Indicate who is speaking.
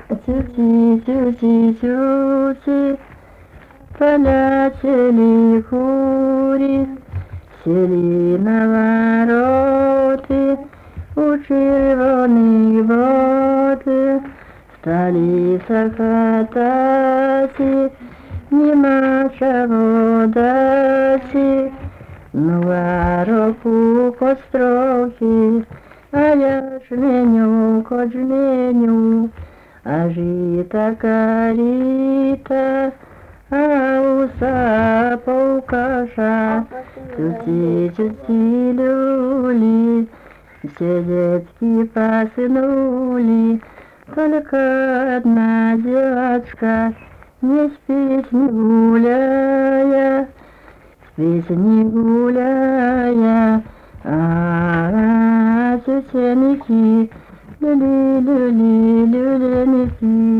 Speaker 1: Тюти, тюти, тюти, полетели кури, сели на вороты, у червоних боти, стали сахатати, нема чого дати. Нова року кострохи, а я жменю, кот жменю, а жита каріта, а уса полкаша, тюти люли, все детки посынули, только одна девочка не с песней гуляя, песни гуляя, тетеньки, люли, люли, люленики.